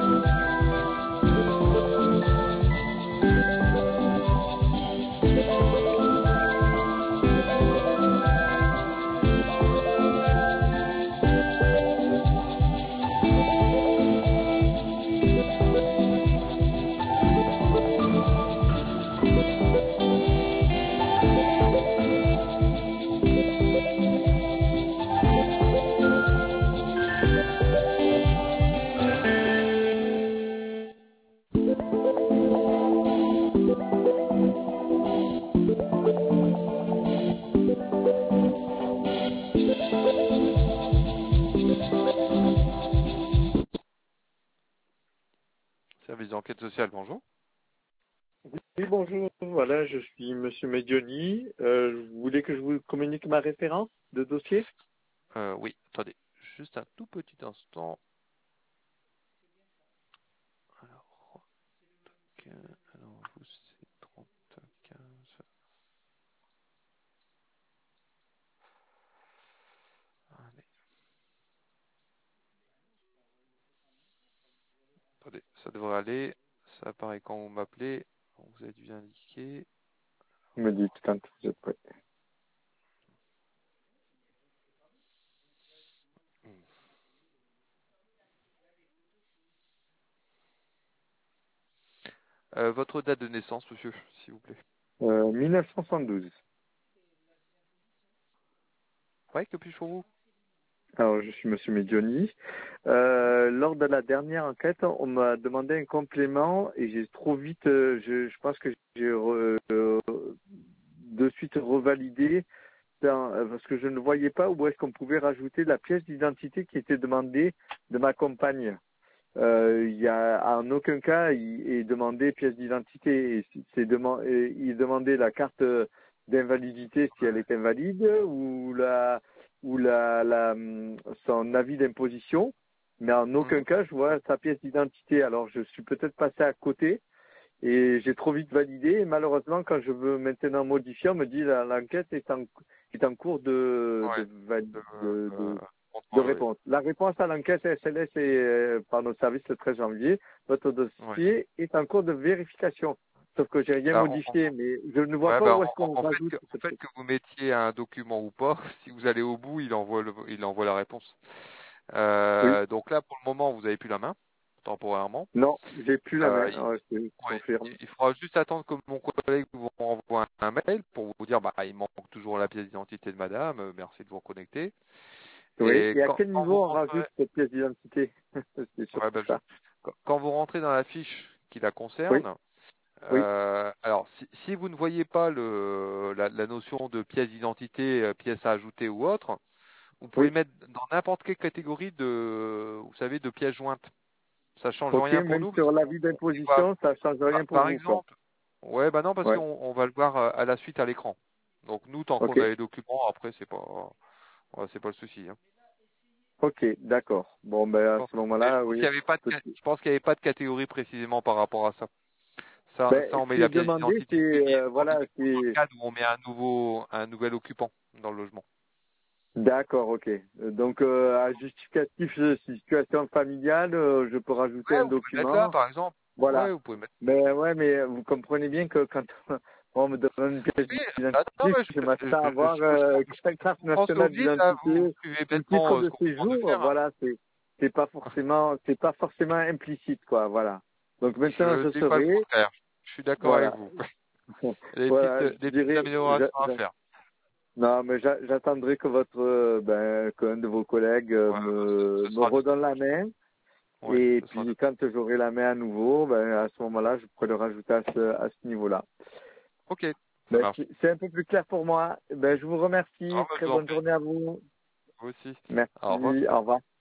Service d'enquête sociale, bonjour. Oui, bonjour. Voilà, je suis Monsieur Medioni. Vous voulez que je vous communique ma référence de dossier? Oui, attendez, juste un tout petit instant. Alors, alors vous c'est 3015. Allez. Attendez, ça devrait aller. Ça apparaît quand vous m'appelez. Vous avez dû indiquer. Vous me dites quand vous êtes prêt. Votre date de naissance, monsieur, s'il vous plaît. 1972. Ouais, que puis-je pour vous? Alors, je suis Monsieur Medioni. Lors de la dernière enquête, on m'a demandé un complément et j'ai trop vite, je pense que j'ai de suite revalidé parce que je ne voyais pas où est-ce qu'on pouvait rajouter la pièce d'identité qui était demandée de ma compagne. Il y a en aucun cas il est demandé pièce d'identité. Il demandait la carte d'invalidité si elle est invalide ou son avis d'imposition, mais en aucun cas je vois sa pièce d'identité. Alors je suis peut-être passé à côté et j'ai trop vite validé. Et malheureusement, quand je veux maintenant modifier, on me dit l'enquête est en cours Ouais, de contrôle, oui. réponse. La réponse à l'enquête SLS est par nos services le 13 janvier. Votre Ouais. dossier est en cours de vérification. Sauf que j'ai rien Bah, modifié, mais je ne vois ouais, pas bah, où est-ce qu'on en fait, rajoute en cette fait, que vous mettiez un document ou pas, si vous allez au bout, il envoie la réponse. Oui. Donc là, pour le moment, vous avez plus la main, temporairement. Non, j'ai plus la main. Il, Je ouais, confirme. il faudra juste attendre que mon collègue vous renvoie un mail pour vous dire, bah, il manque toujours la pièce d'identité de madame, merci de vous reconnecter. Oui. Et Et à quel quand vous niveau on rajoute rentrez, cette pièce d'identité? C'est ouais, surtout bah, ça. quand vous rentrez dans la fiche qui la Oui. concerne, Oui. alors, si vous ne voyez pas la notion de pièce d'identité, pièce à ajouter ou autre, vous pouvez Oui. mettre dans n'importe quelle catégorie vous savez, de pièces jointes. Ça change Ok. rien pour Même nous parce sur qu'on l'avis on y voit, d'imposition, ça change rien pour par vous, quoi. exemple. Ouais, bah non, parce Ouais. qu'on va le voir à la suite à l'écran. Donc nous, tant qu'on Ok. a les documents, après c'est pas le souci, hein. Ok. D'accord. Bon, ben à ce Mais je moment-là, pense qu'il oui. y avait pas je pense qu'il y avait pas de catégorie précisément par rapport à ça. Ça, Ben, ça, on met ce qui est la pièce demandé, d'identité c'est uniquement voilà, dans le c'est cas où on met un nouvel occupant dans le logement. d'accord, ok. Donc à justificatif de situation familiale, je peux rajouter Ouais, un vous pouvez mettre là, document. par exemple. Ouais, Voilà. vous pouvez mettre. Mais ouais, mais vous comprenez bien que quand on me donne une pièce Oui, bah, non, d'identité, mais je m'attends à avoir une carte je pense au nationale vide, là, vous d'identité, suivez un bêtement titre ce de qu'on vous demande de séjour. faire, hein. Voilà, c'est pas forcément implicite, quoi. Voilà. Donc maintenant, Je je dis pas le saurai. contraire. Je suis d'accord avec Voilà. vous. Il y a Voilà, je des petites dirais. améliorations à faire. Non, mais j'attendrai que qu'un de vos collègues Ouais, ce me sera nous. redonne la main. Ouais, Et ce sera nous. puis, quand j'aurai la main à nouveau, à ce moment-là, je pourrai le rajouter à ce niveau-là. Ok, ça marche. C'est un peu plus clair pour moi. Je vous Non, remercie. mais je Très vous en bonne prie. journée à vous. Vous aussi. Merci. Au revoir. Au revoir.